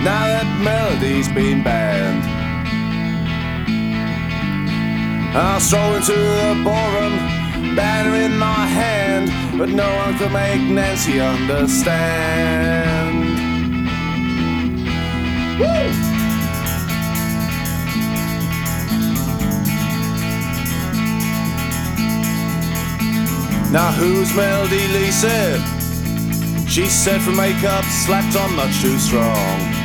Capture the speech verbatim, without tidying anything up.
now that melody's been banned. I stroll into the ballroom, banner in my hand, but no one could make Nancy understand. Woo! Now who's Melody Lee said? She said for makeup slapped on much too strong.